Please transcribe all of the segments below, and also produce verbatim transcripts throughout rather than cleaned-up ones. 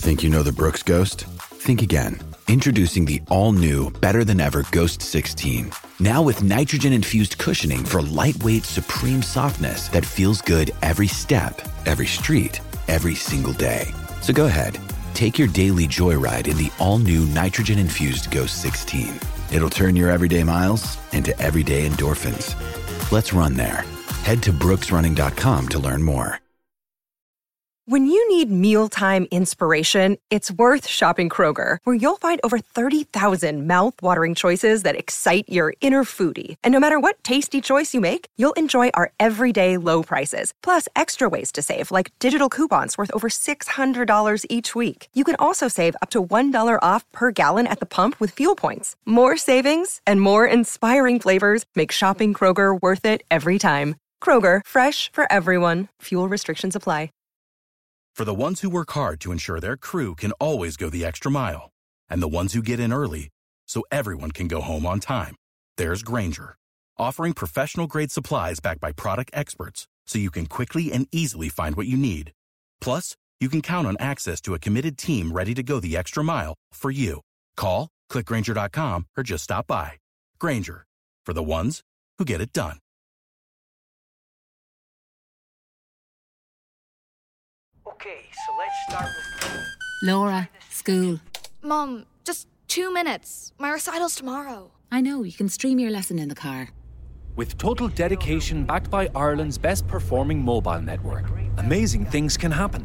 Think you know the Brooks Ghost? Think again. Introducing the all-new, better-than-ever Ghost sixteen. Now with nitrogen-infused cushioning for lightweight, supreme softness that feels good every step, every street, every single day. So go ahead, take your daily joyride in the all-new nitrogen-infused Ghost sixteen. It'll turn your everyday miles into everyday endorphins. Let's run there. Head to brooks running dot com to learn more. When you need mealtime inspiration, it's worth shopping Kroger, where you'll find over thirty thousand mouth-watering choices that excite your inner foodie. And no matter what tasty choice you make, you'll enjoy our everyday low prices, plus extra ways to save, like digital coupons worth over six hundred dollars each week. You can also save up to one dollar off per gallon at the pump with fuel points. More savings and more inspiring flavors make shopping Kroger worth it every time. Kroger, fresh for everyone. Fuel restrictions apply. For the ones who work hard to ensure their crew can always go the extra mile, and the ones who get in early so everyone can go home on time, there's Grainger, offering professional-grade supplies backed by product experts so you can quickly and easily find what you need. Plus, you can count on access to a committed team ready to go the extra mile for you. Call, click Grainger dot com, or just stop by. Grainger, for the ones who get it done. Okay, so let's start with... Laura, school. Mom, just two minutes. My recital's tomorrow. I know, you can stream your lesson in the car. With total dedication backed by Ireland's best performing mobile network, amazing things can happen.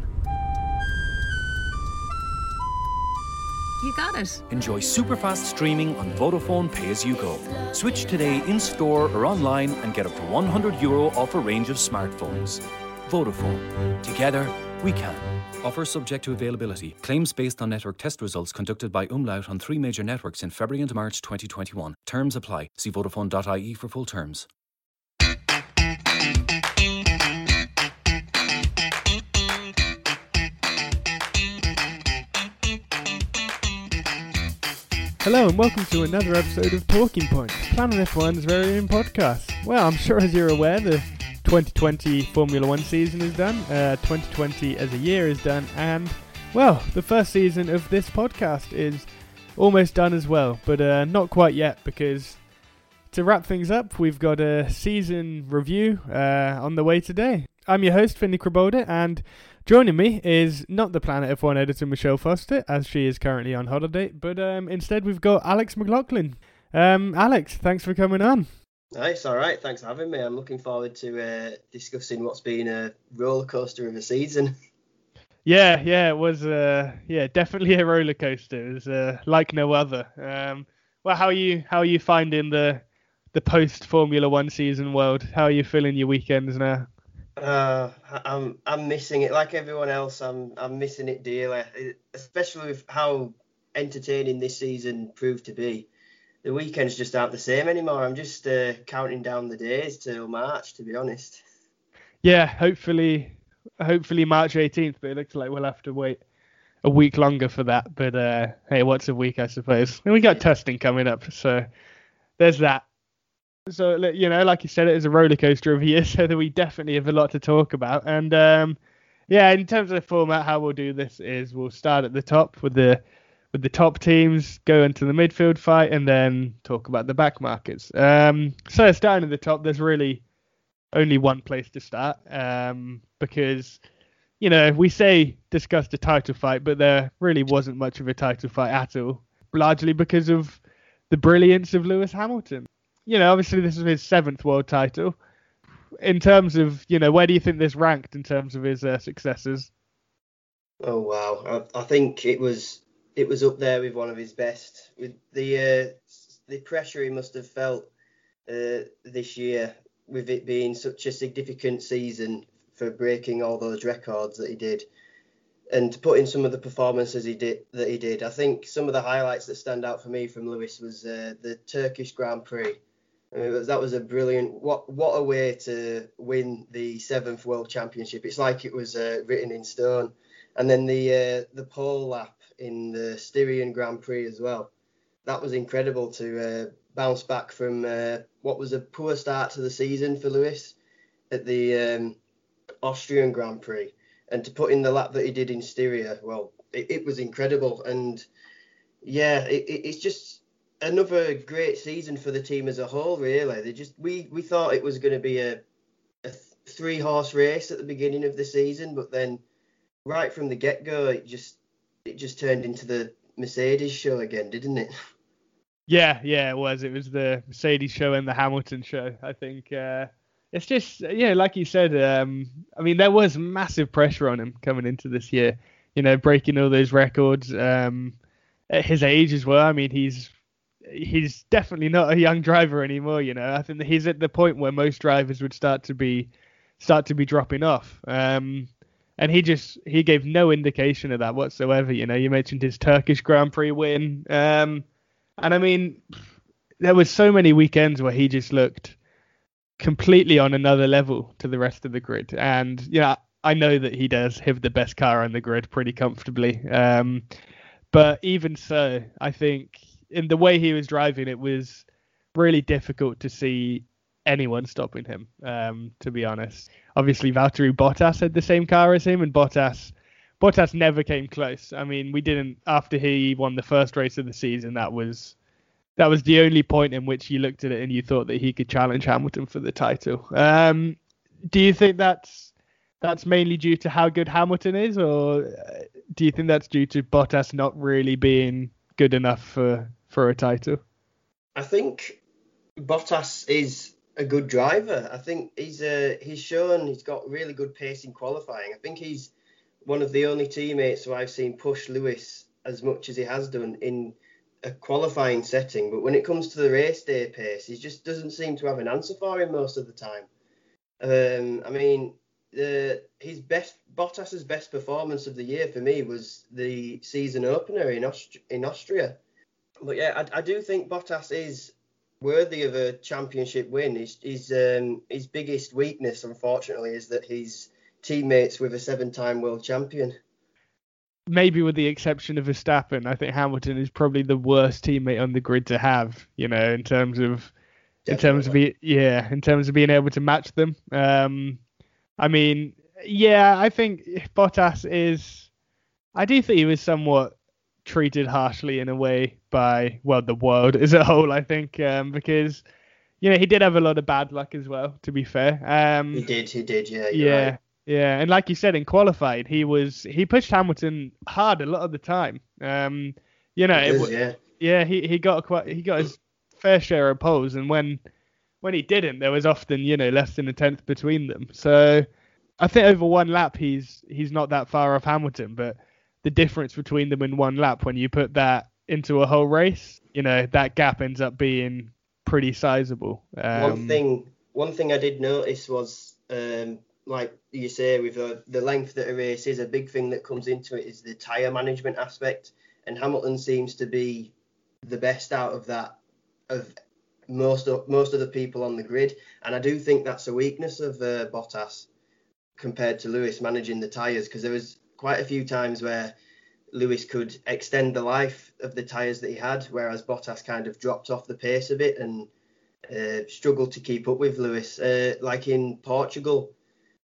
You got it. Enjoy super-fast streaming on Vodafone Pay As You Go. Switch today in-store or online and get up to one hundred euro off a range of smartphones. Vodafone. Together, we can. Offer subject to availability. Claims based on network test results conducted by Umlaut on three major networks in February and March twenty twenty-one. Terms apply. See vodafone dot I E for full terms. Hello and welcome to another episode of Talking Points, Planet F one's very own podcast. Well, I'm sure as you're aware, the twenty twenty Formula One season is done, uh, twenty twenty as a year is done, and, well, the first season of this podcast is almost done as well, but uh, not quite yet, because to wrap things up, we've got a season review uh, on the way today. I'm your host, Finley Krabolda, and joining me is not the Planet F one editor, Michelle Foster, as she is currently on holiday, but um, instead we've got Alex McLaughlin. Um, Alex, thanks for coming on. Nice, all right. Thanks for having me. I'm looking forward to uh, discussing what's been a roller coaster of a season. Yeah, yeah, it was. Uh, yeah, definitely a roller coaster. It was uh, like no other. Um, well, how are you? How are you finding the the post Formula One season world? How are you feeling your weekends now? Uh, I'm I'm missing it like everyone else. I'm I'm missing it dearly, especially with how entertaining this season proved to be. The weekends just aren't the same anymore. I'm just uh, counting down the days till March, to be honest. Yeah, hopefully, hopefully March eighteenth, but it looks like we'll have to wait a week longer for that. But uh, hey, what's a week, I suppose? And we got testing coming up, so there's that. So, you know, like you said, it is a roller coaster of a year, so that we definitely have a lot to talk about. And um, yeah, in terms of the format, how we'll do this is we'll start at the top with the with the top teams, go into the midfield fight, and then talk about the back markets. Um, so starting at the top, there's really only one place to start, um, because, you know, we say discuss the title fight, but there really wasn't much of a title fight at all, largely because of the brilliance of Lewis Hamilton. You know, obviously this is his seventh world title. In terms of, you know, where do you think this ranked in terms of his uh, successes? Oh, wow. I, I think it was... It was up there with one of his best. With the uh, the pressure he must have felt uh, this year, with it being such a significant season for breaking all those records that he did, and putting some of the performances he did that he did. I think some of the highlights that stand out for me from Lewis was uh, the Turkish Grand Prix. I mean, it was, that was a brilliant. What what a way to win the seventh World Championship. It's like it was uh, written in stone. And then the uh, the pole lap in the Styrian Grand Prix as well. That was incredible to uh, bounce back from uh, what was a poor start to the season for Lewis at the um, Austrian Grand Prix, and to put in the lap that he did in Styria, well, it, it was incredible. And yeah, it, it, it's just another great season for the team as a whole. Really, they just we we thought it was going to be a, a three horse race at the beginning of the season, but then right from the get go, it just it just turned into the Mercedes show again, didn't it? Yeah, yeah, it was. It was the Mercedes show and the Hamilton show. I think uh, it's just, yeah, like you said, um, I mean, there was massive pressure on him coming into this year, you know, breaking all those records um, at his age as well. I mean, he's he's definitely not a young driver anymore, you know. I think that he's at the point where most drivers would start to be start to be dropping off. Um, and he just he gave no indication of that whatsoever. You know, you mentioned his Turkish Grand Prix win. Um, And I mean, there was so many weekends where he just looked completely on another level to the rest of the grid. And, you know, I know that he does have the best car on the grid pretty comfortably. Um, but even so, I think in the way he was driving, it was really difficult to see anyone stopping him, um, to be honest. Obviously, Valtteri Bottas had the same car as him, and Bottas... Bottas never came close. I mean, we didn't, after he won the first race of the season, that was that was the only point in which you looked at it and you thought that he could challenge Hamilton for the title. Um, do you think that's that's mainly due to how good Hamilton is, or do you think that's due to Bottas not really being good enough for, for a title? I think Bottas is a good driver. I think he's uh, he's shown he's got really good pace in qualifying. I think he's one of the only teammates who I've seen push Lewis as much as he has done in a qualifying setting. But when it comes to the race day pace, he just doesn't seem to have an answer for him most of the time. Um, I mean, the, his best Bottas's best performance of the year for me was the season opener in Aust- in Austria. But yeah, I, I do think Bottas is worthy of a championship win. His his, um, his biggest weakness, unfortunately, is that he's teammates with a seven-time world champion. Maybe with the exception of Verstappen, I think Hamilton is probably the worst teammate on the grid to have, you know, in terms of Definitely. in terms of be, yeah, in terms of being able to match them. Um, I mean, yeah, I think Bottas is. I do think he was somewhat treated harshly in a way by well the world as a whole. I think um, because you know he did have a lot of bad luck as well. To be fair, um, he did, he did, yeah, yeah. Right. Yeah, and like you said, in qualified, he was he pushed Hamilton hard a lot of the time. Um, you know, it it, is, yeah, yeah, he, he got quite he got his fair share of poles, and when when he didn't, there was often you know less than a tenth between them. So I think over one lap, he's he's not that far off Hamilton, but the difference between them in one lap, when you put that into a whole race, you know, that gap ends up being pretty sizable. Um, one thing one thing I did notice was. Um, Like you say, with uh, the length that a race is, a big thing that comes into it is the tyre management aspect. And Hamilton seems to be the best out of that, of most of, most of the people on the grid. And I do think that's a weakness of uh, Bottas compared to Lewis managing the tyres, because there was quite a few times where Lewis could extend the life of the tyres that he had, whereas Bottas kind of dropped off the pace of it and uh, struggled to keep up with Lewis. Uh, like in Portugal,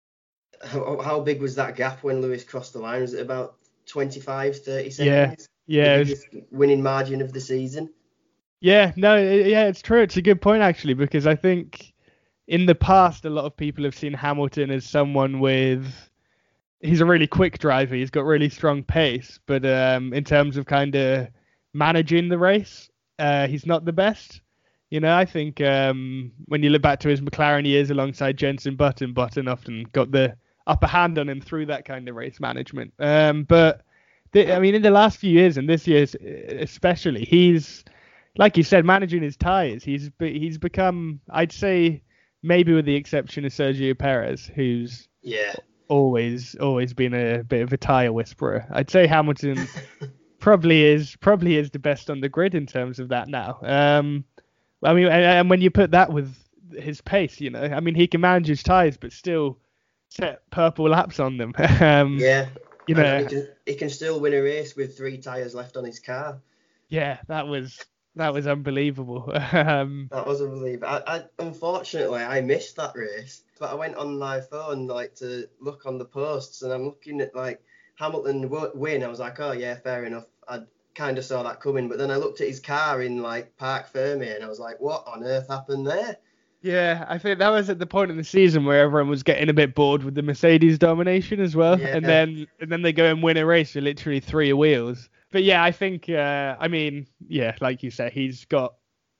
How, how big was that gap when Lewis crossed the line? Was it about twenty-five, thirty seconds? Yeah, yeah. The biggest winning margin of the season? Yeah, no, yeah, it's true. It's a good point, actually, because I think in the past, a lot of people have seen Hamilton as someone with... He's a really quick driver. He's got really strong pace. But um, in terms of kind of managing the race, uh, he's not the best. You know, I think um, when you look back to his McLaren years alongside Jenson Button, Button often got the upper hand on him through that kind of race management. Um, but, the, I mean, in the last few years, and this year especially, he's, like you said, managing his tyres. He's he's become, I'd say, maybe with the exception of Sergio Perez, who's yeah always always been a bit of a tyre whisperer. I'd say Hamilton probably is probably is the best on the grid in terms of that now. Um, I mean, and, and when you put that with his pace, you know, I mean, he can manage his tyres, but still set purple laps on them. um, yeah, you know, he can, he can still win a race with three tyres left on his car. Yeah, that was that was unbelievable. um, that was unbelievable. I, I, unfortunately, I missed that race. but I went on my phone like to look on the posts, and I'm looking at like Hamilton w- win. I was like, oh yeah, fair enough. I kind of saw that coming, but then I looked at his car in like Parc Fermé, and I was like, what on earth happened there? Yeah, I think that was at the point in the season where everyone was getting a bit bored with the Mercedes domination as well, Yeah. and then and then they go and win a race with literally three wheels. But yeah, I think, uh, I mean, yeah, like you said, he's got,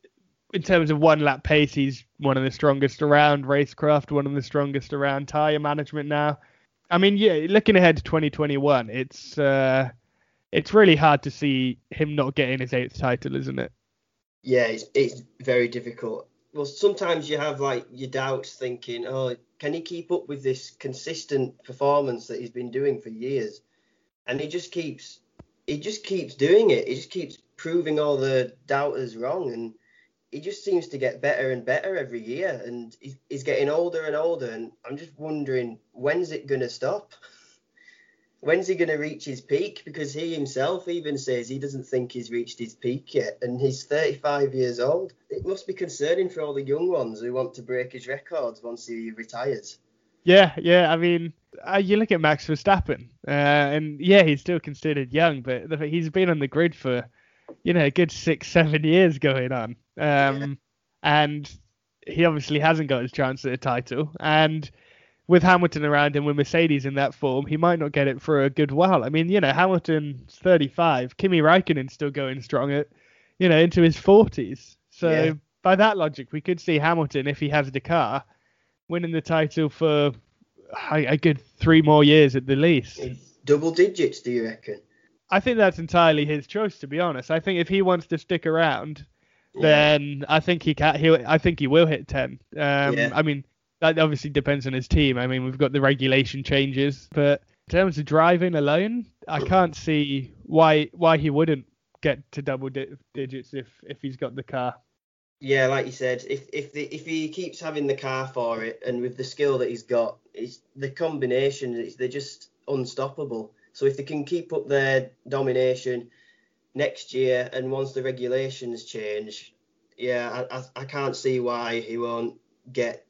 in terms of one lap pace, he's one of the strongest around. Racecraft, one of the strongest around. Tyre management now. I mean, yeah, looking ahead to twenty twenty-one, it's uh, it's really hard to see him not getting his eighth title, isn't it? Yeah, it's it's very difficult. Well, sometimes you have like your doubts, thinking, oh, can he keep up with this consistent performance that he's been doing for years? And he just keeps, he just keeps doing it. He just keeps proving all the doubters wrong, and he just seems to get better and better every year. And he's, he's getting older and older, and I'm just wondering, when's it going to stop? When's he going to reach his peak? Because he himself even says he doesn't think he's reached his peak yet, and he's thirty-five years old. It must be concerning for all the young ones who want to break his records once he retires. Yeah, yeah. I mean, uh, you look at Max Verstappen, uh, and yeah, he's still considered young, but the, he's been on the grid for, you know, a good six, seven years going on. Um, yeah. And he obviously hasn't got his chance at a title. And with Hamilton around him, with Mercedes in that form, he might not get it for a good while. I mean, you know, Hamilton's thirty-five. Kimi Räikkönen's still going strong at, you know, into his forties. So yeah. By that logic, we could see Hamilton, if he has the car, winning the title for a, a good three more years at the least. Double digits, do you reckon? I think that's entirely his choice, to be honest. I think if he wants to stick around, yeah. then I think he can. He, I think he will hit ten. Um, yeah. I mean, that obviously depends on his team. I mean, we've got the regulation changes, but in terms of driving alone, I can't see why why he wouldn't get to double di- digits if if he's got the car. Yeah, like you said, if if the, if he keeps having the car for it, and with the skill that he's got, it's the combination. It's, they're just unstoppable. So if they can keep up their domination next year, and once the regulations change, yeah, I, I, I can't see why he won't get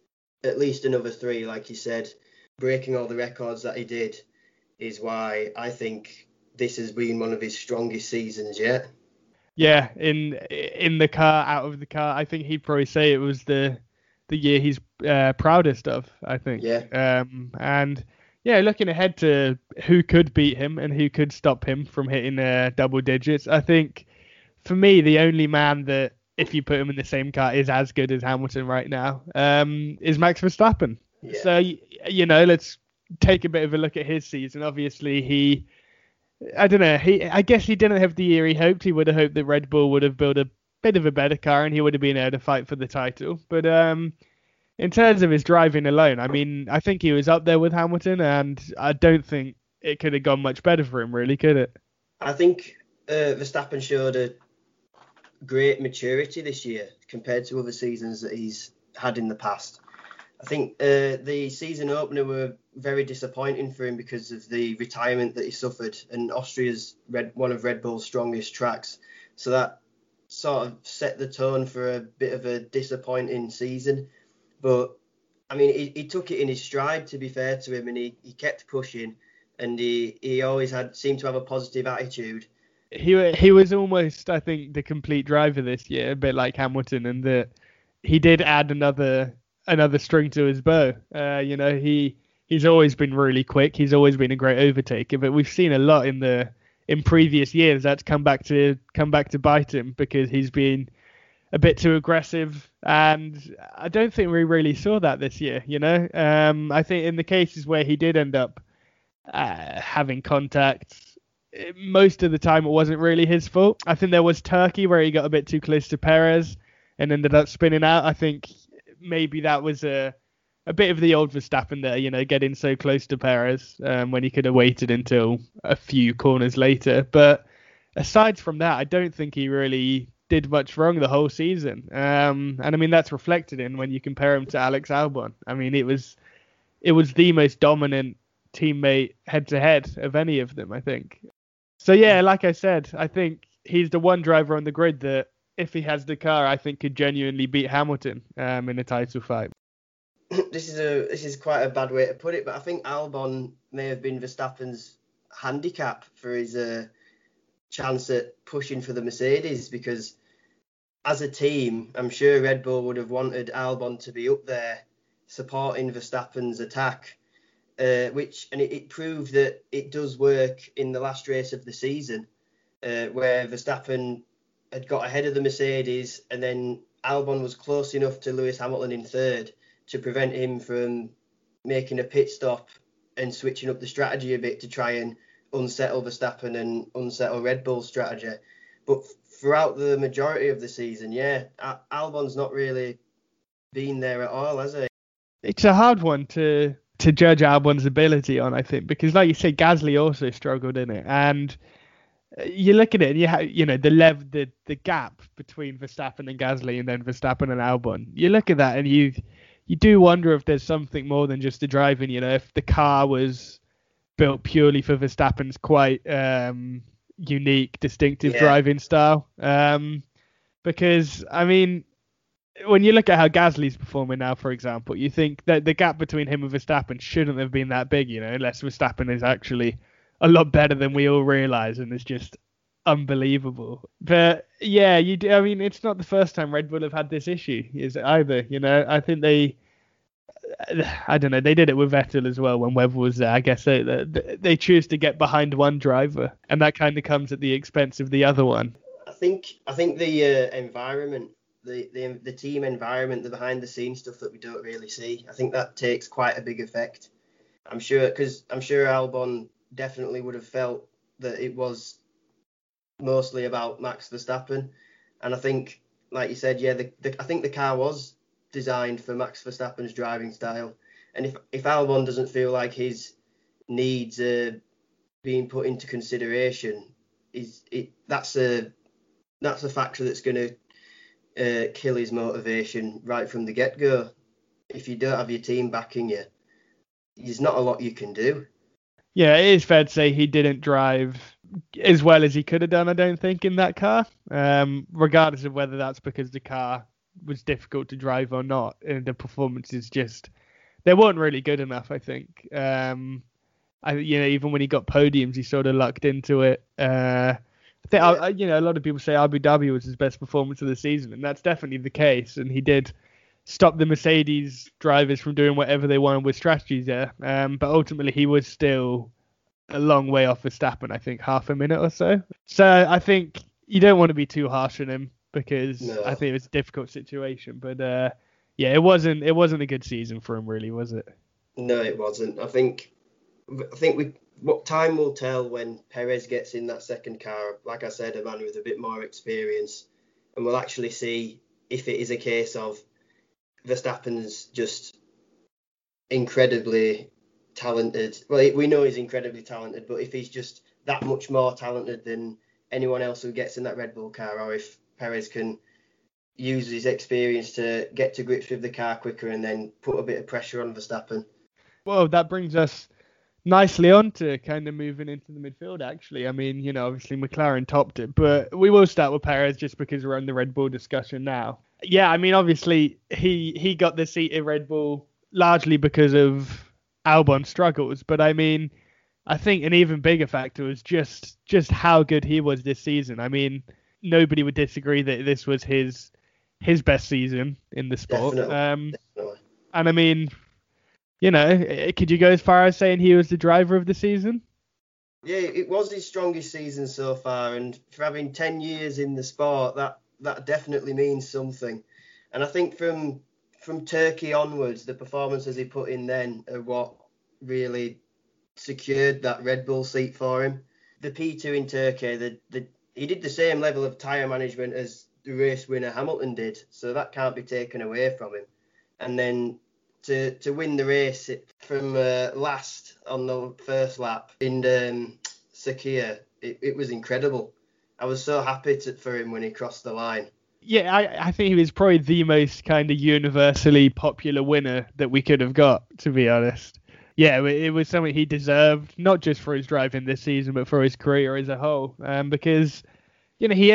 at least another three, like you said. Breaking all the records that he did is why I think this has been one of his strongest seasons yet. Yeah, in in the car, out of the car, I think he'd probably say it was the the year he's uh, proudest of, I think. Yeah. Um, and yeah, looking ahead to who could beat him and who could stop him from hitting uh, double digits, I think for me, the only man that, if you put him in the same car, is as good as Hamilton right now, um, is Max Verstappen. Yeah. So, you know, let's take a bit of a look at his season. Obviously, he, I don't know, he, I guess he didn't have the year he hoped. He would have hoped that Red Bull would have built a bit of a better car and he would have been able to fight for the title. But um, in terms of his driving alone, I mean, I think he was up there with Hamilton, and I don't think it could have gone much better for him, really, could it? I think uh, Verstappen showed a great maturity this year compared to other seasons that he's had in the past. I think uh, the season opener were very disappointing for him because of the retirement that he suffered, and Austria's Red, one of Red Bull's strongest tracks. So that sort of set the tone for a bit of a disappointing season. But, I mean, he, he took it in his stride, to be fair to him, and he, he kept pushing, and he, he always had seemed to have a positive attitude. He he was almost, I think, the complete driver this year, a bit like Hamilton, and that he did add another another string to his bow. Uh, you know, he he's always been really quick. He's always been a great overtaker, but we've seen a lot in the in previous years that's come back to come back to bite him because he's been a bit too aggressive, and I don't think we really saw that this year. You know, um, I think in the cases where he did end up uh, having contact, most of the time it wasn't really his fault. I think there was Turkey where he got a bit too close to Perez and ended up spinning out. I think maybe that was a a bit of the old Verstappen there, you know, getting so close to Perez um, when he could have waited until a few corners later. But aside from that, I don't think he really did much wrong the whole season. Um, and I mean, that's reflected in when you compare him to Alex Albon. I mean, it was it was the most dominant teammate head to head of any of them, I think. So yeah, like I said, I think he's the one driver on the grid that, if he has the car, I think could genuinely beat Hamilton um, in a title fight. this is a this is quite a bad way to put it, but I think Albon may have been Verstappen's handicap for his uh, chance at pushing for the Mercedes, because as a team, I'm sure Red Bull would have wanted Albon to be up there supporting Verstappen's attack, uh, which and it, it proved that it does work in the last race of the season, uh, where Verstappen had got ahead of the Mercedes, and then Albon was close enough to Lewis Hamilton in third to prevent him from making a pit stop and switching up the strategy a bit to try and unsettle Verstappen and unsettle Red Bull's strategy. But throughout the majority of the season, yeah, Albon's not really been there at all, has he? It's a hard one to to judge Albon's ability on, I think, because like you say, Gasly also struggled in it, and you look at it and you have, you know, the lev the the gap between Verstappen and Gasly, and then Verstappen and Albon. You look at that and you you do wonder if there's something more than just the driving. You know, if the car was built purely for Verstappen's quite um, unique, distinctive yeah. driving style. Um, because I mean, when you look at how Gasly's performing now, for example, you think that the gap between him and Verstappen shouldn't have been that big, you know, unless Verstappen is actually a lot better than we all realise and is just unbelievable. But yeah, you do. I mean, it's not the first time Red Bull have had this issue, is it either? You know, I think they, I don't know, they did it with Vettel as well when Webber was there. I guess they they, they choose to get behind one driver, and that kind of comes at the expense of the other one. I think I think the uh, environment. The, the the team environment, the behind the scenes stuff that we don't really see, I think that takes quite a big effect. I'm sure, because I'm sure Albon definitely would have felt that it was mostly about Max Verstappen, and I think, like you said, yeah, the, the, I think the car was designed for Max Verstappen's driving style, and if if Albon doesn't feel like his needs are being put into consideration, is it that's a that's a factor that's going to Uh, kill his motivation right from the get-go. If you don't have your team backing you, there's not a lot you can do. Yeah, it is fair to say he didn't drive as well as he could have done, I don't think, in that car, um, regardless of whether that's because the car was difficult to drive or not. And the performances just, they weren't really good enough, I think. Um, I, you know, even when he got podiums, he sort of lucked into it. Uh, I think, I, you know, a lot of people say Abu Dhabi was his best performance of the season, and that's definitely the case. And he did stop the Mercedes drivers from doing whatever they wanted with strategies there. Um, but ultimately, he was still a long way off Verstappen, I think, half a minute or so. So I think you don't want to be too harsh on him, because no. I think it was a difficult situation. But uh, yeah, it wasn't it wasn't a good season for him, really, was it? No, it wasn't. I think I think we. What time will tell when Perez gets in that second car, like I said, a man with a bit more experience, and we'll actually see if it is a case of Verstappen's just incredibly talented. Well, we know he's incredibly talented, but if he's just that much more talented than anyone else who gets in that Red Bull car, or if Perez can use his experience to get to grips with the car quicker and then put a bit of pressure on Verstappen. Well, that brings us nicely on to kind of moving into the midfield, actually. I mean, you know, obviously McLaren topped it, but we will start with Perez just because we're on the Red Bull discussion now. Yeah, I mean, obviously he he got the seat in Red Bull largely because of Albon's struggles, but I mean, I think an even bigger factor was just just how good he was this season. I mean, nobody would disagree that this was his his best season in the sport. Definitely. Um, Definitely. And I mean, you know, could you go as far as saying he was the driver of the season? Yeah, it was his strongest season so far, and for having ten years in the sport, that, that definitely means something. And I think from from Turkey onwards, the performances he put in then are what really secured that Red Bull seat for him. The P two in Turkey, the, the he did the same level of tyre management as the race winner Hamilton did, so that can't be taken away from him. And then to to win the race from uh, last on the first lap in um, Sakhir, it, it was incredible. I was so happy to, for him when he crossed the line. Yeah, I, I think he was probably the most kind of universally popular winner that we could have got, to be honest. Yeah, it was something he deserved, not just for his driving this season, but for his career as a whole. Um, because, you know, he has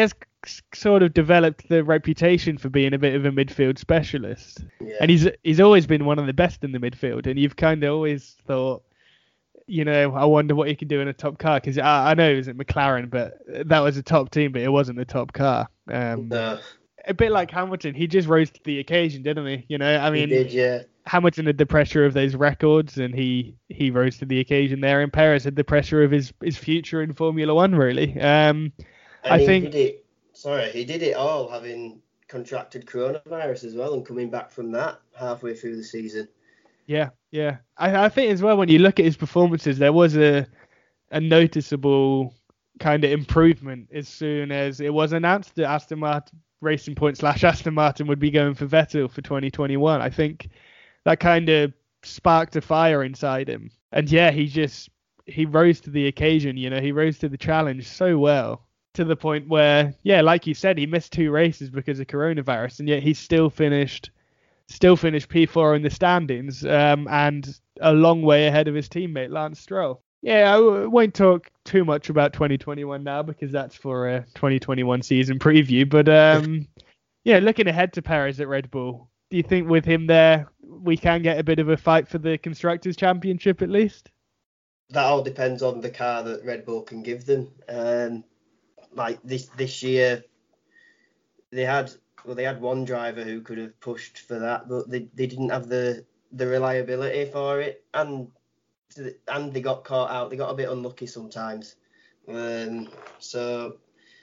s- sort of developed the reputation for being a bit of a midfield specialist. Yeah. And he's he's always been one of the best in the midfield. And you've kind of always thought, you know, I wonder what he could do in a top car. Because I, I know it was at McLaren, but that was a top team, but it wasn't a top car. Um, No. A bit like Hamilton, he just rose to the occasion, didn't he? You know, I mean, He did, yeah. Hamilton had the pressure of those records, and he, he rose to the occasion there. And Perez had the pressure of his, his future in Formula One, really. Um, And I he think. Did it, sorry, he did it all having contracted coronavirus as well and coming back from that halfway through the season. Yeah, yeah. I, I think as well, when you look at his performances, there was a a noticeable kind of improvement as soon as it was announced that Aston Martin Racing Point slash Aston Martin would be going for Vettel for twenty twenty-one. I think that kind of sparked a fire inside him. And yeah, he just, he rose to the occasion, you know, he rose to the challenge so well, to the point where, yeah, like you said, he missed two races because of coronavirus, and yet he still finished still finished P four in the standings, um, and a long way ahead of his teammate Lance Stroll. Yeah, I w- won't talk too much about twenty twenty-one now because that's for a twenty twenty-one season preview. But um, yeah, looking ahead to Perez at Red Bull, do you think with him there we can get a bit of a fight for the Constructors' Championship at least? That all depends on the car that Red Bull can give them. Um, like this this year, they had well they had one driver who could have pushed for that, but they, they didn't have the the reliability for it, and and they got caught out. They got a bit unlucky sometimes. Um, so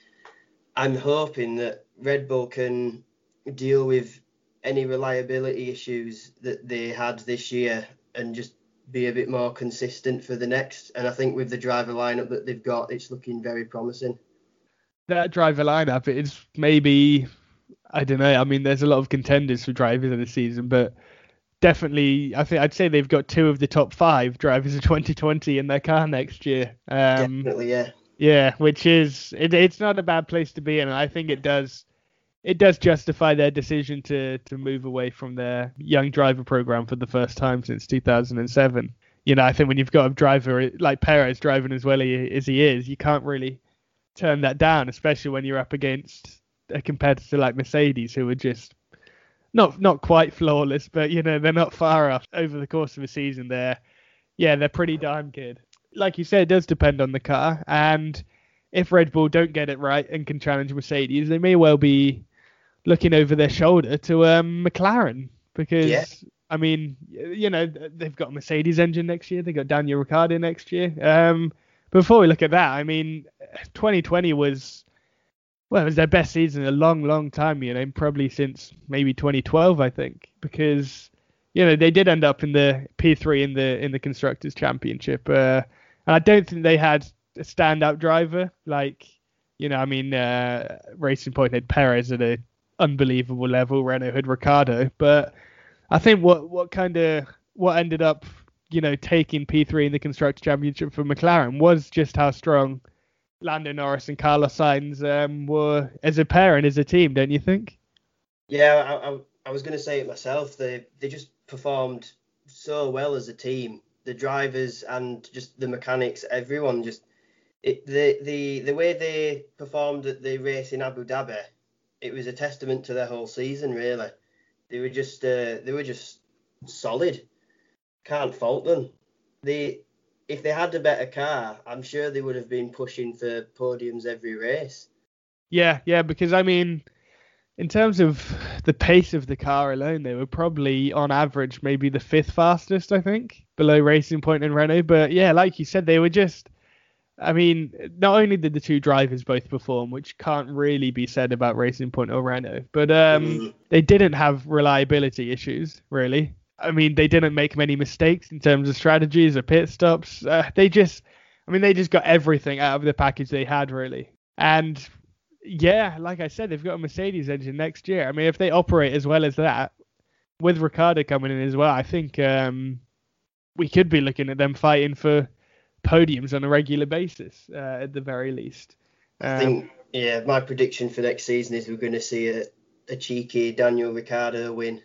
I'm hoping that Red Bull can deal with any reliability issues that they had this year and just be a bit more consistent for the next. And I think with the driver lineup that they've got, it's looking very promising. That driver lineup is maybe, I don't know. I mean, there's a lot of contenders for drivers of the season, but definitely, I think I'd say they've got two of the top five drivers of twenty twenty in their car next year. Um, Definitely, yeah. Yeah, which is it, it's not a bad place to be in, and I think it does it does justify their decision to to move away from their young driver program for the first time since two thousand seven. You know, I think when you've got a driver like Perez driving as well as he is, you can't really turn that down, especially when you're up against a competitor like Mercedes, who are just not not quite flawless, but you know, they're not far off over the course of a season. They're yeah, they're pretty darn good. Like you said, it does depend on the car, and if Red Bull don't get it right and can challenge Mercedes, they may well be looking over their shoulder to um, McLaren, because Yeah. I mean, you know, they've got a Mercedes engine next year, they've got Daniel Ricciardo next year. Um, before we look at that, I mean, twenty twenty was, well, it was their best season in a long, long time, you know, probably since maybe twenty twelve, I think, because, you know, they did end up in the P three in the in the Constructors' Championship. Uh, and I don't think they had a standout driver. Like, you know, I mean, uh, Racing Point had Perez at an unbelievable level. Renault had Ricciardo. But I think what, what kind of, what ended up, you know, taking P three in the Constructors' Championship for McLaren was just how strong Lando Norris and Carlos Sainz um, were as a pair and as a team, don't you think? Yeah, I, I, I was going to say it myself. They they just performed so well as a team. The drivers and just the mechanics, everyone just it, the the the way they performed at the race in Abu Dhabi, it was a testament to their whole season. Really, they were just uh, they were just solid. Can't fault them. They if they had a better car, I'm sure they would have been pushing for podiums every race. Yeah, yeah, because I mean, in terms of the pace of the car alone, they were probably on average maybe the fifth fastest, I think, below Racing Point and Renault. But yeah, like you said, they were just, I mean, not only did the two drivers both perform, which can't really be said about Racing Point or Renault, but um, Mm. they didn't have reliability issues, really. I mean, they didn't make many mistakes in terms of strategies or pit stops. Uh, they just, I mean, they just got everything out of the package they had, really. And yeah, like I said, they've got a Mercedes engine next year. I mean, if they operate as well as that, with Ricciardo coming in as well, I think um, we could be looking at them fighting for podiums on a regular basis, uh, at the very least. Um, I think, yeah, my prediction for next season is we're going to see a, a cheeky Daniel Ricciardo win.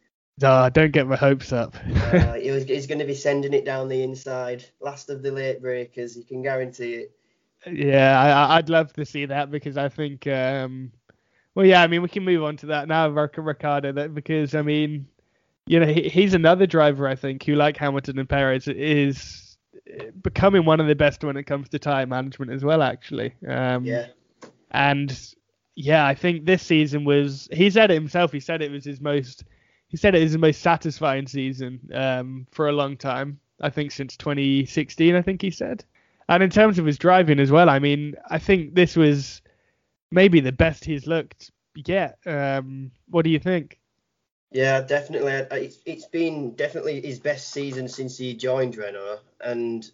oh, don't get my hopes up. Uh, he was, he's going to be sending it down the inside. Last of the late breakers, you can guarantee it. Yeah, I, I'd love to see that because I think, um, well, yeah, I mean, we can move on to that now, Ricciardo, that because I mean, you know, he, he's another driver I think who, like Hamilton and Perez, is becoming one of the best when it comes to tire management as well, actually. Um, yeah. And yeah, I think this season was, he said it himself, he said it was his most, he said it is the most satisfying season um, for a long time. I think since twenty sixteen, I think he said. And in terms of his driving as well, I mean, I think this was maybe the best he's looked yet. Um, what do you think? Yeah, definitely. It's, it's been definitely his best season since he joined Renault. And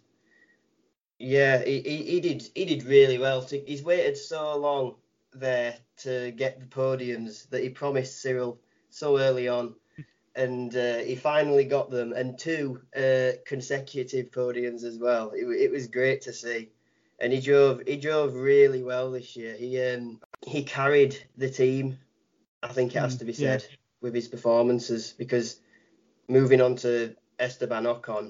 yeah, he, he, he did he did really well. To, he's waited so long there to get the podiums that he promised Cyril so early on, and uh, he finally got them, and two uh, consecutive podiums as well. It, it was great to see, and he drove he drove really well this year. He um he carried the team, I think it has to be said, yeah. with his performances, because moving on to Esteban Ocon,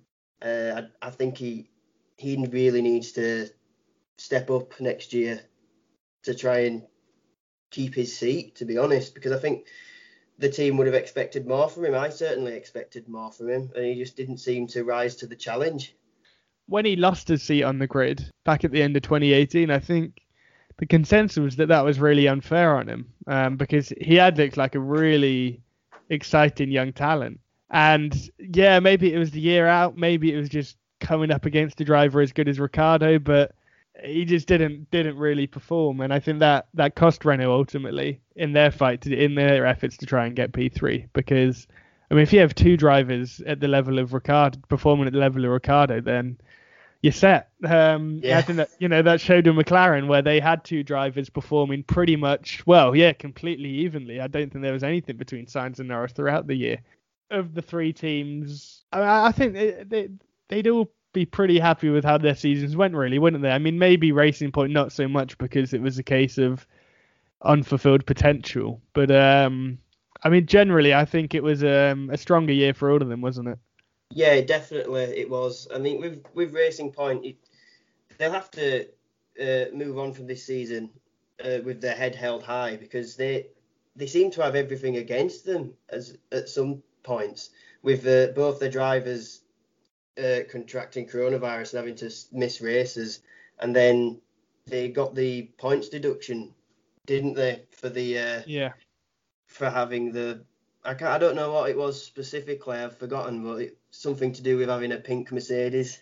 uh, I, I think he he really needs to step up next year to try and keep his seat, to be honest, because I think the team would have expected more from him. I certainly expected more from him, and he just didn't seem to rise to the challenge. When he lost his seat on the grid back at the end of twenty eighteen, I think the consensus was that that was really unfair on him, um, because he had looked like a really exciting young talent. And yeah, maybe it was the year out, maybe it was just coming up against a driver as good as Ricciardo, but he just didn't didn't really perform, and I think that that cost Renault ultimately in their fight to, in their efforts to try and get P three. Because I mean, if you have two drivers at the level of Ricciardo performing at the level of Ricciardo, then you're set. Um, yeah. I think that you know that showed in McLaren where they had two drivers performing pretty much well, yeah, completely evenly. I don't think there was anything between Sainz and Norris throughout the year. Of the three teams, I, I think they, they they'd all be pretty happy with how their seasons went, really, wouldn't they? I mean, maybe Racing Point not so much because it was a case of unfulfilled potential, but um, I mean, generally, I think it was um, a stronger year for all of them, wasn't it? Yeah, definitely it was. I mean, with with Racing Point, it, they'll have to uh, move on from this season uh, with their head held high, because they they seem to have everything against them as at some points, with uh, both the drivers Uh, contracting coronavirus and having to miss races, and then they got the points deduction, didn't they, for the uh, yeah for having the I can't I don't know what it was specifically, I've forgotten, but it's something to do with having a pink Mercedes.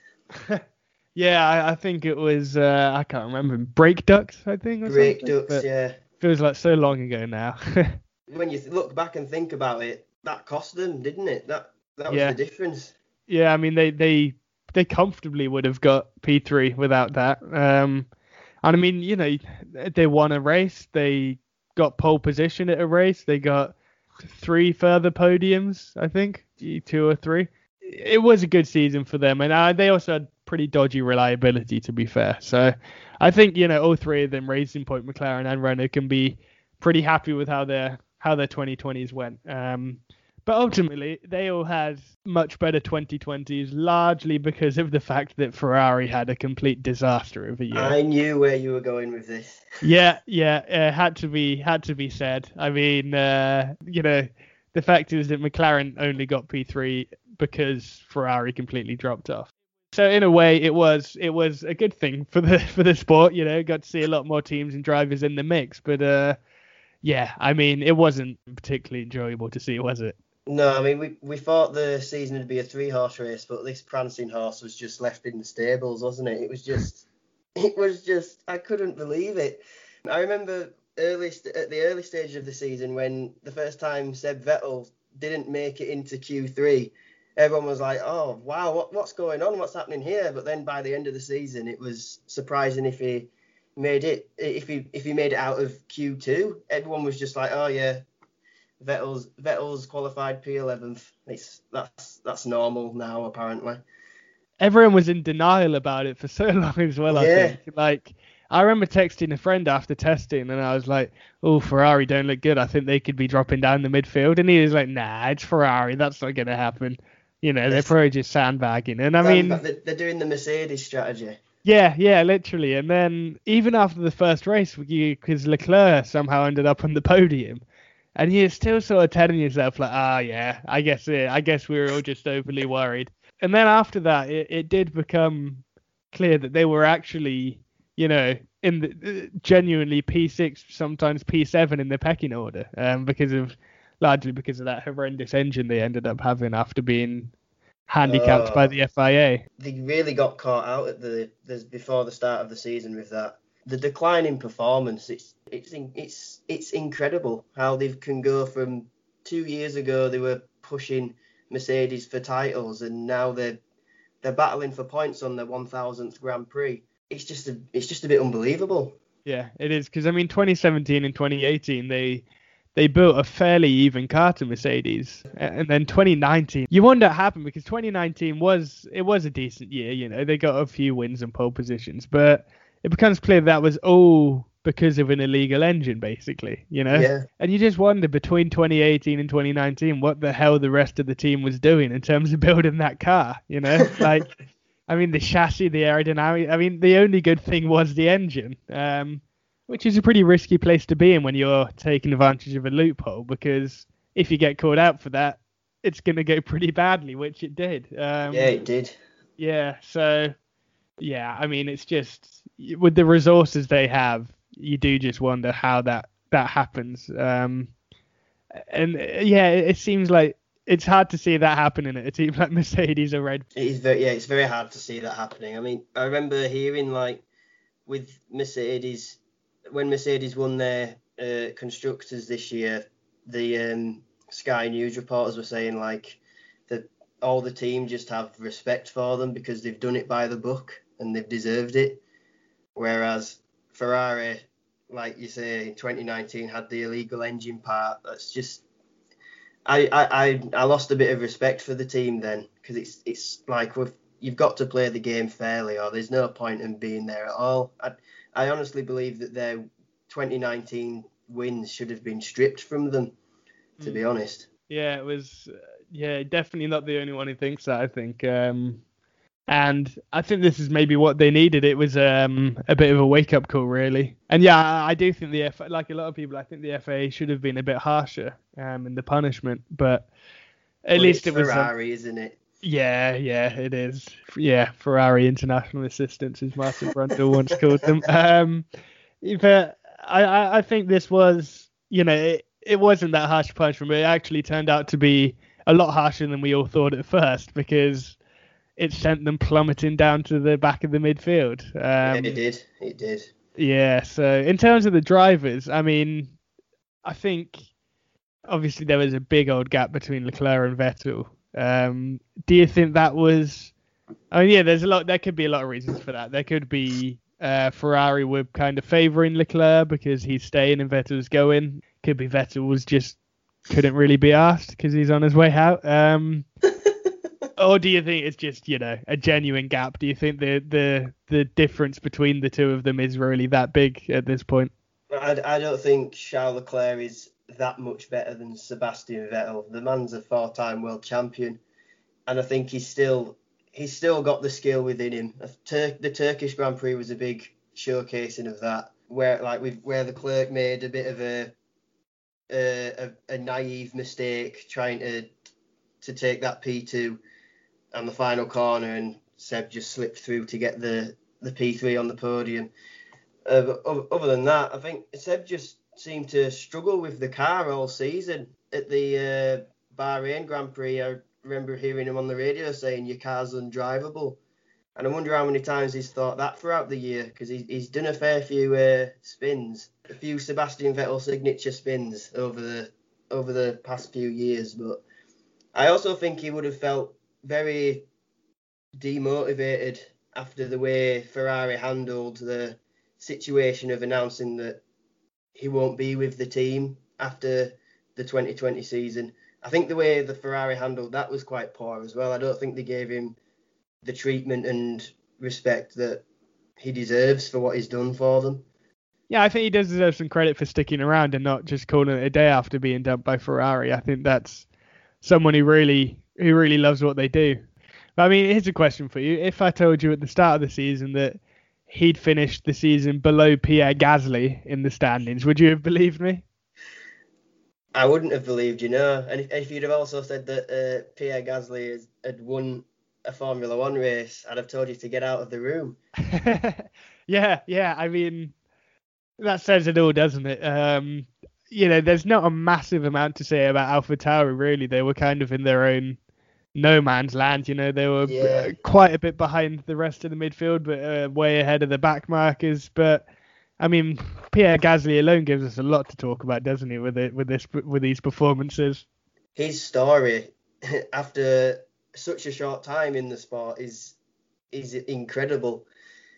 yeah, I, I think it was uh, I can't remember, brake ducts, I think. Or brake something, ducts, yeah. Feels like so long ago now. When you look back and think about it, that cost them, didn't it? That that was yeah. the difference. Yeah, I mean, they, they they comfortably would have got P three without that. Um, and I mean, you know, they won a race. They got pole position at a race. They got three further podiums, I think, two or three. It was a good season for them. And uh, they also had pretty dodgy reliability, to be fair. So I think, you know, all three of them, Racing Point, McLaren and Renault, can be pretty happy with how their, how their twenty twenties went. Um, But ultimately, they all had much better twenty twenties, largely because of the fact that Ferrari had a complete disaster of a year. I knew where you were going with this. Yeah, yeah, uh, had to be had to be said. I mean, uh, you know, the fact is that McLaren only got P three because Ferrari completely dropped off. So in a way, it was it was a good thing for the for the sport. You know, got to see a lot more teams and drivers in the mix. But uh, yeah, I mean, it wasn't particularly enjoyable to see, was it? No, I mean, we, we thought the season would be a three-horse race, but this prancing horse was just left in the stables, wasn't it? It was just, it was just, I couldn't believe it. I remember early at the early stage of the season when the first time Seb Vettel didn't make it into Q three, everyone was like, oh, wow, what what's going on? What's happening here? But then by the end of the season, it was surprising if he made it, if he if he made it out of Q two. Everyone was just like, oh, yeah. Vettel's Vettel's qualified P eleventh. It's that's that's normal now, apparently. Everyone was in denial about it for so long as well. Yeah. I think. Like, I remember texting a friend after testing, and I was like, "Oh, Ferrari don't look good. I think they could be dropping down the midfield." And he was like, "Nah, it's Ferrari. That's not going to happen. You know, they're probably just sandbagging." And I mean, they're doing the Mercedes strategy. Yeah, yeah, literally. And then even after the first race, because Leclerc somehow ended up on the podium, and you're still sort of telling yourself like, ah, yeah, I guess it. I guess we were all just overly worried. And then after that, it, it did become clear that they were actually, you know, in the genuinely P six, sometimes P seven in the pecking order, um, because of largely because of that horrendous engine they ended up having after being handicapped Oh, by the F I A. They really got caught out at the, the before the start of the season with that. The decline in performance, it's it's it's it's incredible how they can go from two years ago they were pushing Mercedes for titles, and now they're they're battling for points on their one thousandth Grand Prix. It's just a it's just a bit unbelievable. Yeah, it is, because I mean, twenty seventeen and twenty eighteen they they built a fairly even car to Mercedes, and then twenty nineteen, you wonder what happened, because twenty nineteen was it was a decent year, you know, they got a few wins and pole positions, but it becomes clear that was all because of an illegal engine, basically, you know. Yeah. And you just wonder between twenty eighteen and twenty nineteen what the hell the rest of the team was doing in terms of building that car, you know. Like, I mean, the chassis, the aerodynamic, I mean, the only good thing was the engine. Um, which is a pretty risky place to be in when you're taking advantage of a loophole, because if you get caught out for that, it's going to go pretty badly, which it did. Um, yeah, it did. Yeah, so, yeah, I mean, it's just, with the resources they have, you do just wonder how that, that happens. Um, and, yeah, it, it seems like it's hard to see that happening at a team like Mercedes or Red Bull. It is very, yeah, it's very hard to see that happening. I mean, I remember hearing, like, with Mercedes, when Mercedes won their uh, constructors this year, the um, Sky News reporters were saying like that all the team just have respect for them because they've done it by the book and they've deserved it. Whereas Ferrari, like you say, in twenty nineteen had the illegal engine part. That's just, I I, I lost a bit of respect for the team then, because it's it's like we've, you've got to play the game fairly, or there's no point in being there at all. I, I honestly believe that their twenty nineteen wins should have been stripped from them, to mm. be honest. Yeah, it was, uh, yeah, definitely not the only one who thinks that, I think. Um, and I think this is maybe what they needed. It was um, a bit of a wake-up call, really. And yeah, I, I do think the F A, like a lot of people, I think the F A should have been a bit harsher um, in the punishment, but at well, least it's it was Ferrari, um, isn't it? Yeah, yeah, it is. Yeah, Ferrari International Assistants, as Martin Brundle once called them. Um, but I, I think this was, you know, it, it wasn't that harsh punishment, but it actually turned out to be a lot harsher than we all thought at first, because it sent them plummeting down to the back of the midfield. Um, yeah, it did. It did. Yeah, so in terms of the drivers, I mean, I think obviously there was a big old gap between Leclerc and Vettel. Um, do you think that was? I mean, yeah, there's a lot. There could be a lot of reasons for that. There could be uh, Ferrari were kind of favouring Leclerc because he's staying and Vettel's going. Could be Vettel was just couldn't really be asked because he's on his way out. Um, or do you think it's just, you know, a genuine gap? Do you think the the the difference between the two of them is really that big at this point? I, I don't think Charles Leclerc is that much better than Sebastian Vettel. The man's a four-time world champion, and I think he's still he's still got the skill within him. Tur- the Turkish Grand Prix was a big showcasing of that, where like we where the clerk made a bit of a a, a naive mistake trying to to take that P two on the final corner, and Seb just slipped through to get the the P three on the podium. Uh, but other than that, I think Seb just seemed to struggle with the car all season. At the uh, Bahrain Grand Prix, I remember hearing him on the radio saying your car's undrivable. And I wonder how many times he's thought that throughout the year, because he's, he's done a fair few uh, spins, a few Sebastian Vettel signature spins over the over the past few years. But I also think he would have felt very demotivated after the way Ferrari handled the situation of announcing that he won't be with the team after the twenty twenty season. I think the way the Ferrari handled that was quite poor as well. I don't think they gave him the treatment and respect that he deserves for what he's done for them. Yeah, I think he does deserve some credit for sticking around and not just calling it a day after being dumped by Ferrari. I think that's someone who really who really loves what they do. But I mean, here's a question for you. If I told you at the start of the season that he'd finished the season below Pierre Gasly in the standings. Would you have believed me? I wouldn't have believed you, no. And if, if you'd have also said that uh, Pierre Gasly has, had won a Formula One race, I'd have told you to get out of the room. yeah, yeah. I mean, that says it all, doesn't it? Um, you know, there's not a massive amount to say about AlphaTauri, really. They were kind of in their own no man's land. You know, they were yeah. quite a bit behind the rest of the midfield, but uh, way ahead of the back markers. But I mean, Pierre Gasly alone gives us a lot to talk about, doesn't he? With it, with this, with these performances. His story after such a short time in the sport is is incredible.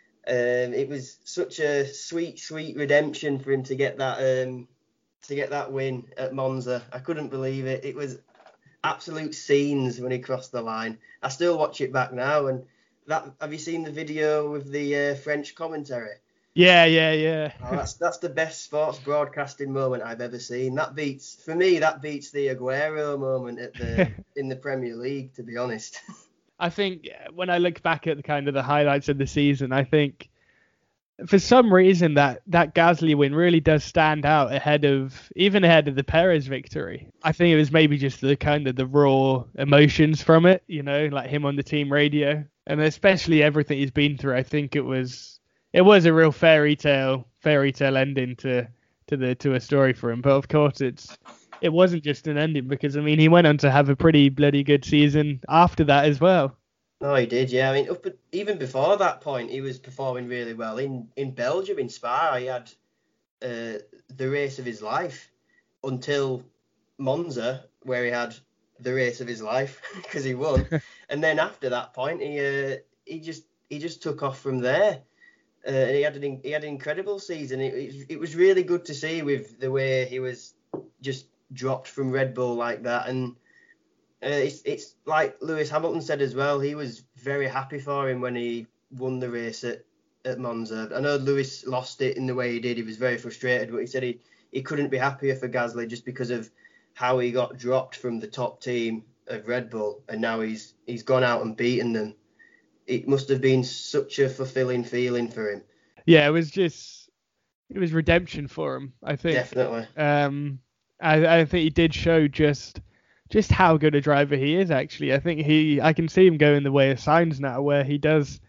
Um, it was such a sweet, sweet redemption for him to get that um, to get that win at Monza. I couldn't believe it. It was absolute scenes when he crossed the line. I still watch it back now. And that, have you seen the video with the uh, French commentary? Yeah, yeah, yeah. Oh, that's that's the best sports broadcasting moment I've ever seen. That beats, for me, that beats the Aguero moment at the in the Premier League, to be honest. I think when I look back at the kind of the highlights of the season, I think for some reason that that Gasly win really does stand out ahead of, even ahead of the Perez victory. I think it was maybe just the kind of the raw emotions from it, you know, like him on the team radio, and especially everything he's been through. I think it was it was a real fairy tale fairy tale ending to to the to a story for him. But of course, it's it wasn't just an ending, because I mean he went on to have a pretty bloody good season after that as well. Oh, he did, yeah. I mean, up, even before that point, he was performing really well. In in Belgium, in Spa, he had uh, the race of his life until Monza, where he had the race of his life because he won. And then after that point, he uh, he just he just took off from there. Uh, and he had an he had an incredible season. It, it, it was really good to see with the way he was just dropped from Red Bull like that. And uh, it's it's like Lewis Hamilton said as well. He was very happy for him when he won the race at, at Monza. I know Lewis lost it in the way he did. He was very frustrated, but he said he, he couldn't be happier for Gasly just because of how he got dropped from the top team of Red Bull, and now he's he's gone out and beaten them. It must have been such a fulfilling feeling for him. Yeah, it was just it was redemption for him, I think. Definitely. Um, I I think he did show just just how good a driver he is. Actually, I think he I can see him going the way of Sainz now, where he does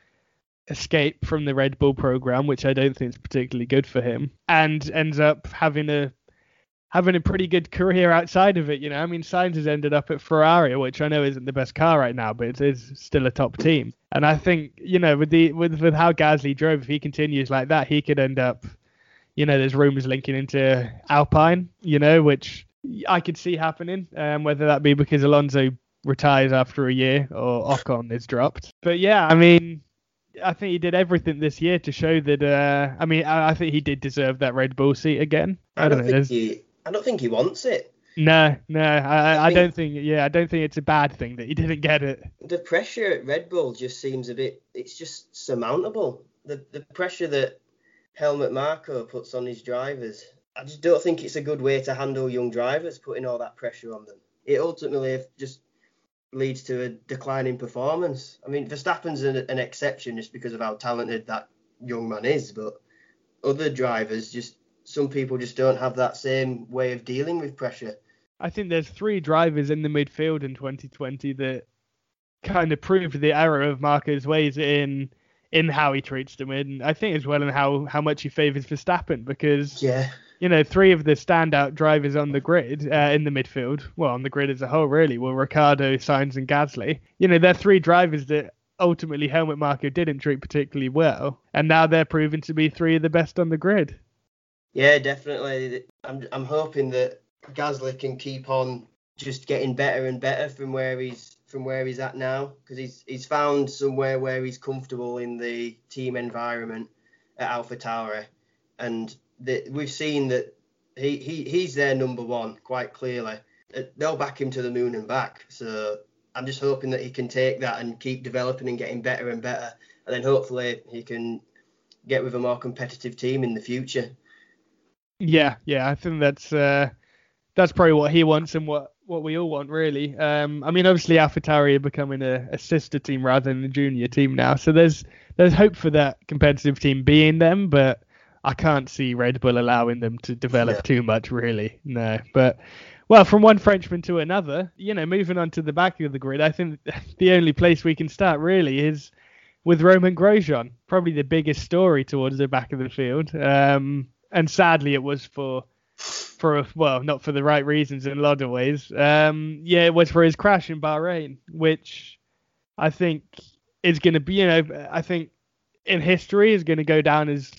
escape from the Red Bull program, which I don't think is particularly good for him, and ends up having a having a pretty good career outside of it. You know, I mean, Sainz has ended up at Ferrari, which I know isn't the best car right now, but it is still a top team. And I think, you know, with the with, with how Gasly drove, if he continues like that, he could end up, you know, there's rumours linking into Alpine, you know, which I could see happening, um, whether that be because Alonso retires after a year or Ocon is dropped. But yeah, I mean, I think he did everything this year to show that, uh, I mean, I, I think he did deserve that Red Bull seat again. I, I don't, don't know. think he, I don't think he wants it. No, no, I, I, I think- don't think, yeah, I don't think it's a bad thing that he didn't get it. The pressure at Red Bull just seems a bit, it's just surmountable. The the pressure that Helmut Marko puts on his drivers, I just don't think it's a good way to handle young drivers, putting all that pressure on them. It ultimately just leads to a decline in performance. I mean, Verstappen's an, an exception just because of how talented that young man is, but other drivers, just some people just don't have that same way of dealing with pressure. I think there's three drivers in the midfield in twenty twenty that kind of proved the error of Marco's ways in in how he treats them, and I think as well in how, how much he favours Verstappen, because Yeah. you know, three of the standout drivers on the grid, uh, in the midfield, well, on the grid as a whole, really, were Ricciardo, Sainz, and Gasly. You know, they're three drivers that ultimately Helmut Marko didn't treat particularly well, and now they're proving to be three of the best on the grid. Yeah, definitely. I'm I'm hoping that Gasly can keep on just getting better and better from where he's from where he's at now, because he's he's found somewhere where he's comfortable in the team environment at AlphaTauri, and the, we've seen that he, he he's their number one quite clearly. They'll back him to the moon and back. So I'm just hoping that he can take that and keep developing and getting better and better, and then hopefully he can get with a more competitive team in the future. Yeah, yeah, I think that's uh, that's probably what he wants and what, what we all want, really. Um, I mean, obviously, AlphaTauri are becoming a, a sister team rather than a junior team now, so there's there's hope for that competitive team being them, but I can't see Red Bull allowing them to develop No. too much, really. No, but well, from one Frenchman to another, you know, moving on to the back of the grid, I think the only place we can start really is with Romain Grosjean, probably the biggest story towards the back of the field. Um, and sadly, it was for, for well, not for the right reasons in a lot of ways. Um, yeah, it was for his crash in Bahrain, which I think is going to be, you know, I think in history is going to go down as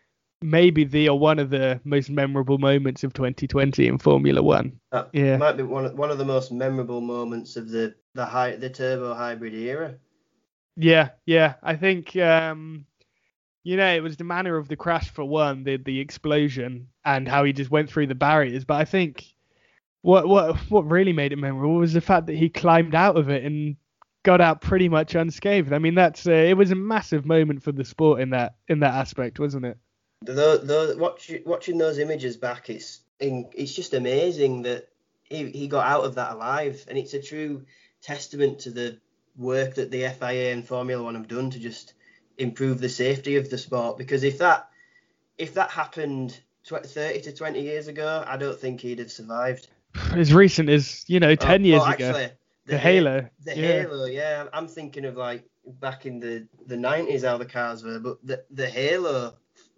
maybe the or one of the most memorable moments of twenty twenty in Formula One. That yeah, might be one of, one of the most memorable moments of the the high the turbo hybrid era. Yeah, yeah. I think um, you know, it was the manner of the crash for one, the the explosion, and how he just went through the barriers. But I think what what what really made it memorable was the fact that he climbed out of it and got out pretty much unscathed. I mean, that's uh, it was a massive moment for the sport in that in that aspect, wasn't it? The, the, watch, watching those images back, it's in, it's just amazing that he, he got out of that alive, and it's a true testament to the work that the F I A and Formula One have done to just improve the safety of the sport. Because if that if that happened thirty to twenty years ago, I don't think he'd have survived. As recent as, you know, ten oh, years oh, actually, ago. The, the Halo. The yeah. Halo, yeah. I'm thinking of like back in the, the nineties how the cars were, but the, the Halo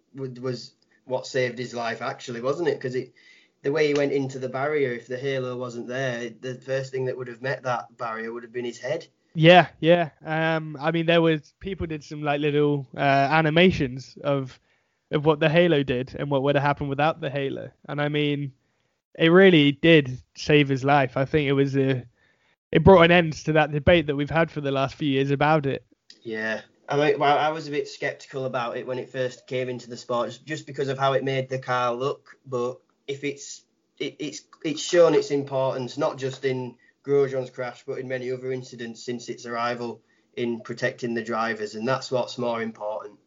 was what saved his life, actually, wasn't it? Because it, the way he went into the barrier, if the halo wasn't there, the first thing that would have met that barrier would have been his head. Yeah, yeah. Um, I mean, there was people did some like little uh, animations of of what the halo did and what would have happened without the halo, and I mean, it really did save his life. I think it was a it brought an end to that debate that we've had for the last few years about it. Yeah. I mean, well, I was a bit sceptical about it when it first came into the sport, just because of how it made the car look. But if it's it, it's it's shown its importance, not just in Grosjean's crash, but in many other incidents since its arrival, in protecting the drivers, and that's what's more important.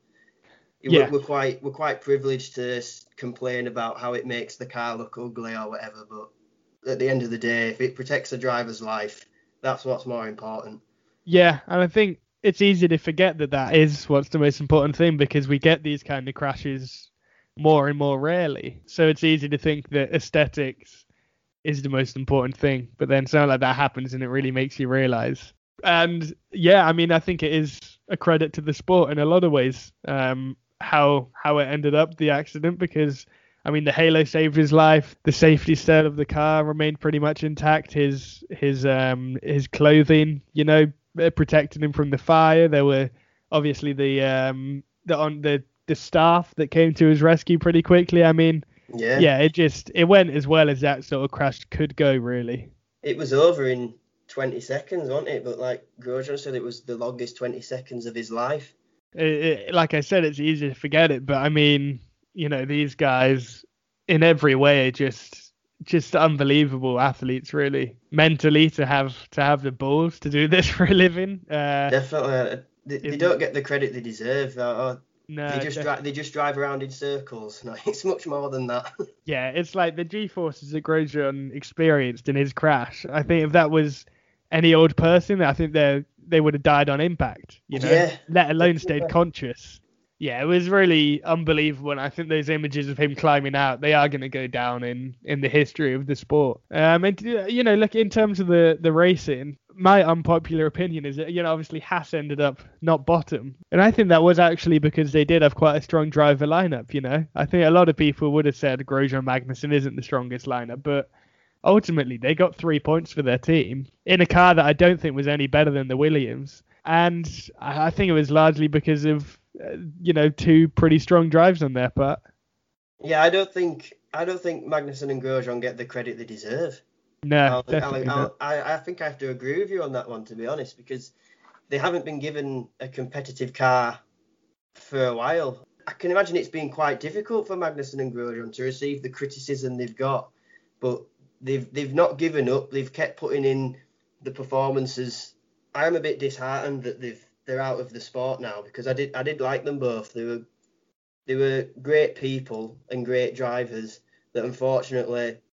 Yeah. We're, we're quite we're quite privileged to complain about how it makes the car look ugly or whatever, but at the end of the day, if it protects the driver's life, that's what's more important. Yeah, and I think it's easy to forget that that is what's the most important thing, because we get these kind of crashes more and more rarely. So it's easy to think that aesthetics is the most important thing, but then something like that happens and it really makes you realize. And yeah, I mean, I think it is a credit to the sport in a lot of ways, um, how how it ended up, the accident, because I mean, the halo saved his life. The safety style of the car remained pretty much intact. His his um his clothing, you know, protected him from the fire. There were obviously the um the on the the staff that came to his rescue pretty quickly. I mean, yeah, yeah, it just it went as well as that sort of crash could go, really. It was over in twenty seconds, wasn't it? But like Grosjean said, it was the longest twenty seconds of his life. It, it, like I said, it's easy to forget it, but I mean, you know, these guys in every way are just just unbelievable athletes, really. Mentally, to have to have the balls to do this for a living. Uh, Definitely, they, they don't get the credit they deserve. Or no, they just dri- they just drive around in circles. No, it's much more than that. Yeah, it's like the G-forces that Grosjean experienced in his crash. I think if that was any old person, I think they they would have died on impact. You know, yeah, let alone stayed conscious. Yeah, it was really unbelievable, and I think those images of him climbing out, they are going to go down in, in the history of the sport. Um, and, you know, look, in terms of the, the racing, my unpopular opinion is that, you know, obviously Haas ended up not bottom. And I think that was actually because they did have quite a strong driver lineup, you know. I think a lot of people would have said Grosjean Magnussen isn't the strongest lineup, but ultimately they got three points for their team in a car that I don't think was any better than the Williams. And I think it was largely because of, uh, you know, two pretty strong drives on their part. Yeah, I don't think I don't think Magnussen and Grosjean get the credit they deserve. No, I'll, definitely I'll, not. I'll, I I think I have to agree with you on that one, to be honest, because they haven't been given a competitive car for a while. I can imagine it's been quite difficult for Magnussen and Grosjean to receive the criticism they've got, but they've they've not given up. They've kept putting in the performances. I'm a bit disheartened that they've they're out of the sport now, because I did I did like them both. They were they were great people and great drivers that unfortunately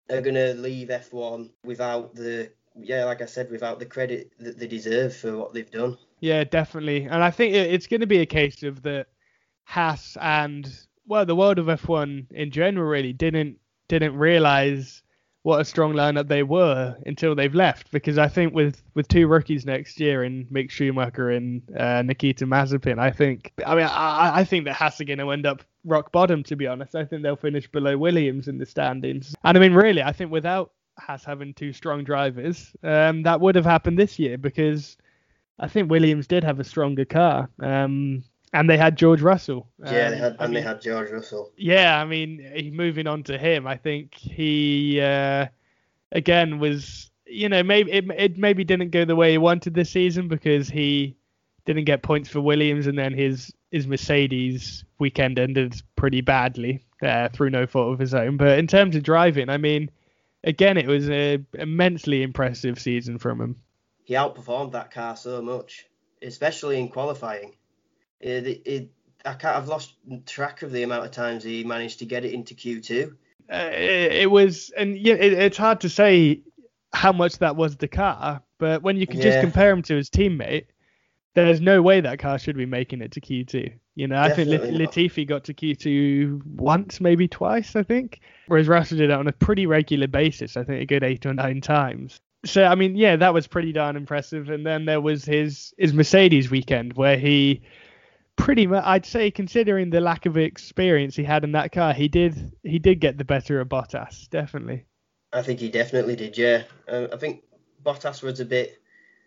are going to leave F one without the, yeah, like I said, without the credit that they deserve for what they've done. Yeah, definitely. And I think it's going to be a case of that Haas and, well, the world of F one in general really didn't didn't realise what a strong lineup they were until they've left. Because I think with, with two rookies next year in Mick Schumacher and uh, Nikita Mazepin, I think, I mean, I, I think that Haas are going to end up rock bottom, to be honest. I think they'll finish below Williams in the standings. And I mean, really, I think without Haas having two strong drivers, um, that would have happened this year, because I think Williams did have a stronger car. Um, And they had George Russell. Yeah, um, they had, and I mean, they had George Russell. Yeah, I mean, moving on to him, I think he, uh, again, was, you know, maybe it, it maybe didn't go the way he wanted this season because he didn't get points for Williams, and then his, his Mercedes weekend ended pretty badly uh, through no fault of his own. But in terms of driving, I mean, again, it was an immensely impressive season from him. He outperformed that car so much, especially in qualifying. It, it, I can't, I've lost track of the amount of times he managed to get it into Q two. Uh, it, it was, and yeah, it, it's hard to say how much that was the car, but when you can just Yeah. compare him to his teammate, there's no way that car should be making it to Q two. You know, I think Definitely Lat- not. Latifi got to Q two once, maybe twice, I think, whereas Russell did it on a pretty regular basis. I think a good eight or nine times. So, I mean, yeah, that was pretty darn impressive. And then there was his, his Mercedes weekend where he pretty much, I'd say, considering the lack of experience he had in that car, he did he did get the better of Bottas, definitely. I think he definitely did, yeah. Uh, I think Bottas was a bit,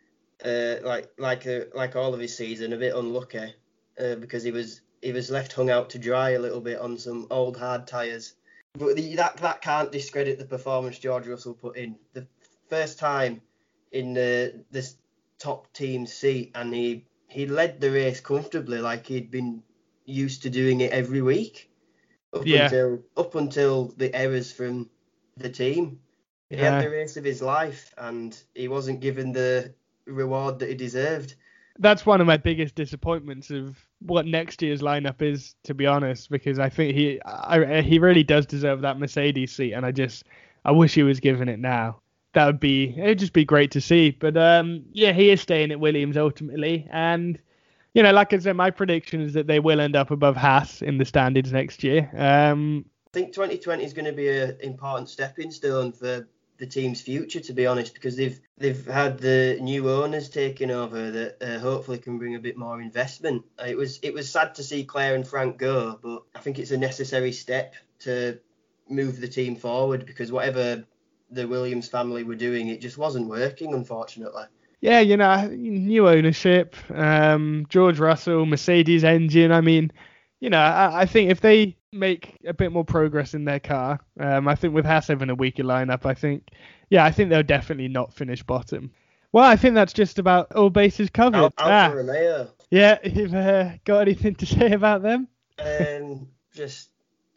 uh, like like uh, like all of his season, a bit unlucky uh, because he was he was left hung out to dry a little bit on some old hard tyres. But the, that that can't discredit the performance George Russell put in. The first time in the this top team's seat, and he he led the race comfortably, like he'd been used to doing it every week up Yeah. until up until the errors from the team. He Yeah. had the race of his life, and he wasn't given the reward that he deserved. That's one of my biggest disappointments of what next year's lineup is, to be honest, because I think he I, he really does deserve that Mercedes seat, and I just I wish he was given it now. That would be it'd just be great to see. But um, yeah, he is staying at Williams ultimately, and you know, like I said, my prediction is that they will end up above Haas in the standings next year. Um, I think twenty twenty is going to be an important stepping stone for the team's future, to be honest, because they've they've had the new owners taking over that uh, hopefully can bring a bit more investment. It was it was sad to see Claire and Frank go, but I think it's a necessary step to move the team forward, because whatever the Williams family were doing, it just wasn't working, unfortunately. Yeah, you know, new ownership, um, George Russell, Mercedes engine. I mean, you know, I, I think if they make a bit more progress in their car, um, I think with Haas having a weaker lineup, I think, yeah, I think they'll definitely not finish bottom. Well, I think that's just about all bases covered. Al- Ah, Alfa Romeo, yeah, you've uh, got anything to say about them? um, just,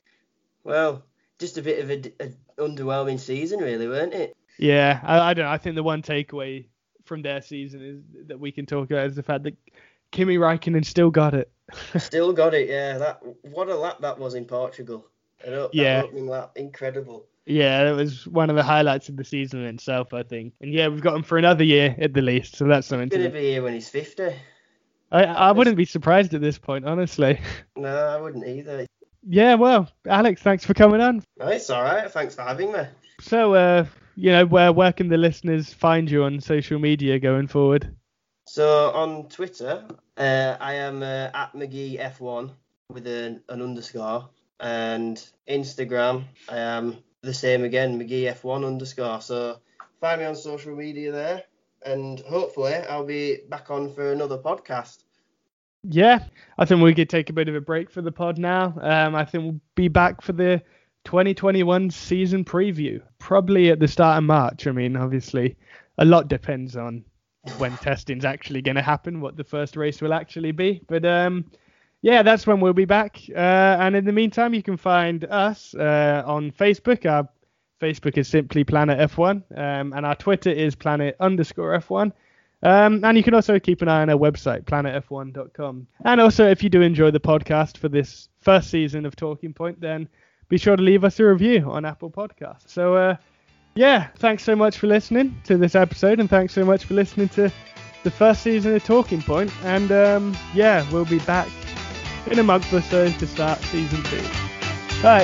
well, just a bit of a, a underwhelming season, really, weren't it? Yeah, I, I don't know. I think the one takeaway from their season is that we can talk about is the fact that Kimi Räikkönen still got it. Still got it, yeah. That what a lap that was in Portugal. An op- Yeah. that opening lap, incredible. Yeah, it was one of the highlights of the season in itself, I think. And yeah, we've got him for another year at the least, so that's something He's to gonna do. be here when he's fifty. I, I wouldn't be surprised at this point, honestly. No, I wouldn't either. Yeah, well, Alex, thanks for coming on. No, it's all right. Thanks for having me. So, uh, you know, where where can the listeners find you on social media going forward? So on Twitter, uh, I am uh, at McGee F one with an, an underscore, and Instagram, I am the same again, McGee F one underscore. So find me on social media there, and hopefully I'll be back on for another podcast. Yeah, I think we could take a bit of a break for the pod now. Um, I think we'll be back for the twenty twenty-one season preview, probably at the start of March. I mean, obviously, a lot depends on when testing's actually going to happen, what the first race will actually be. But um, yeah, that's when we'll be back. Uh, and in the meantime, you can find us uh, on Facebook. Our Facebook is simply Planet F one, um, and our Twitter is Planet underscore F one. Um, and you can also keep an eye on our website, planet f one dot com. And also, if you do enjoy the podcast for this first season of Talking Point, then be sure to leave us a review on Apple Podcasts. So, uh, yeah, thanks so much for listening to this episode, and thanks so much for listening to the first season of Talking Point. And um, yeah, we'll be back in a month or so to start season two. Bye.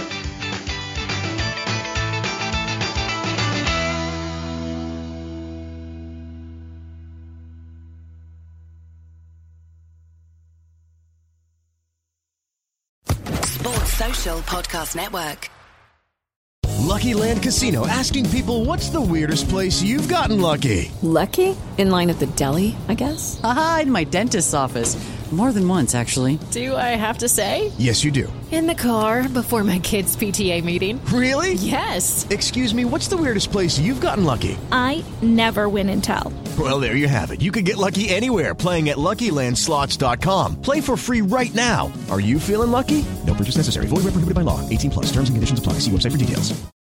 Sports Social Podcast Network. Lucky Land Casino, asking people, what's the weirdest place you've gotten lucky? Lucky? In line at the deli, I guess? Aha, in my dentist's office. More than once, actually. Do I have to say? Yes, you do. In the car before my kids' P T A meeting. Really? Yes. Excuse me, what's the weirdest place you've gotten lucky? I never win and tell. Well, there you have it. You can get lucky anywhere, playing at Lucky Land Slots dot com. Play for free right now. Are you feeling lucky? No purchase necessary. Void where prohibited by law. eighteen plus. Terms and conditions apply. See website for details.